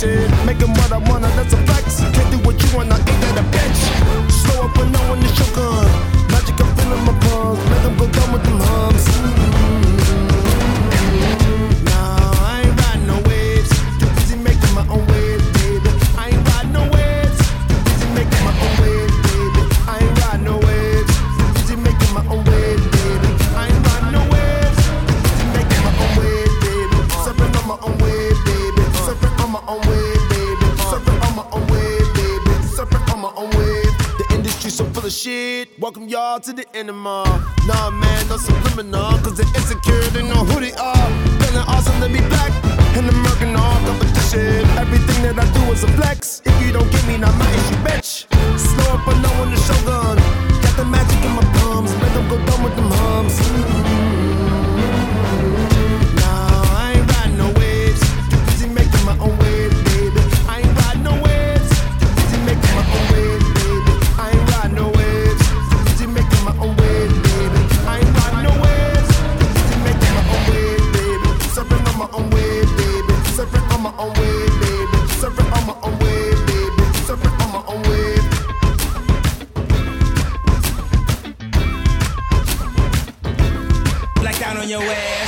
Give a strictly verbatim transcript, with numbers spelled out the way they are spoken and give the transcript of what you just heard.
competition. Making what I wanna, that's a flex. Can't do what you wanna, ain't that a bitch? Slow up when no one is shogun. Magic, I'm feeling my palms. Make them go down with them hums. Mm-hmm. Nah, I ain't riding no waves. Too busy making my own waves, baby. I ain't riding no waves. Too busy making my own waves, baby. I ain't riding no waves. Too busy making my own waves, baby. I ain't riding no waves. Too busy making my own waves, baby. Surfing on my own wave, baby. Surfing on my own wave, baby. Surfing on my own wave, baby. Surfing on my own wave. The industry's so full of shit. Welcome y'all to the enema. Nah, man, no subliminal. Cause they're insecure, they know who they are. Feeling awesome to be black. And American all competition. Everything that I do is a flex. If you don't get me, not my issue, bitch. Slow up, I know when the shogun. Got the magic in my palms. Make them go dumb with them hums. Nah, I ain't riding no waves. Too busy making my own waves, baby. I ain't riding no waves. Too busy making my own waves, baby. I ain't riding no waves. Too busy making my own waves, baby. I ain't riding no waves. Too busy making my own waves, baby. Surfing on my own wave, baby. Surfing on my own wave, baby. Surfing on my own wave, baby. Surfing on my own wave. Black out on your way.